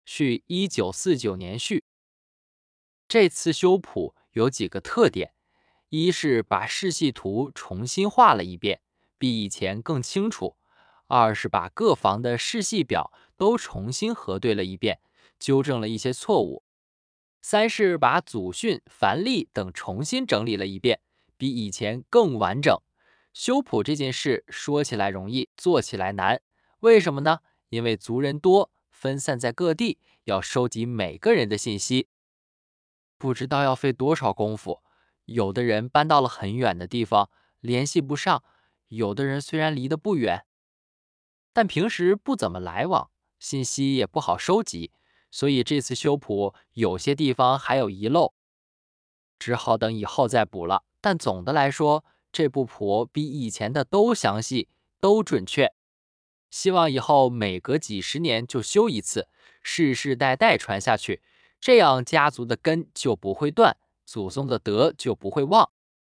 续1949年续。这次修谱有几个特点：一是把世系图重新画了一遍，比以前更清楚；二是把各房的世系表都重新核对了一遍，纠正了一些错误；三是把祖训、凡例等重新整理了一遍，比以前更完整。修谱这件事说起来容易，做起来难。为什么呢？因为族人多，分散在各地，要收集每个人的信息，不知道要费多少功夫。有的人搬到了很远的地方，联系不上；有的人虽然离得不远，但平时不怎么来往，信息也不好收集。所以这次修谱有些地方还有遗漏，只好等以后再补了。但总的来说，这部谱比以前的都详细，都准确。希望以后每隔几十年就修一次，世世代代传下去，这样家族的根就不会断，祖宗的德就不会忘。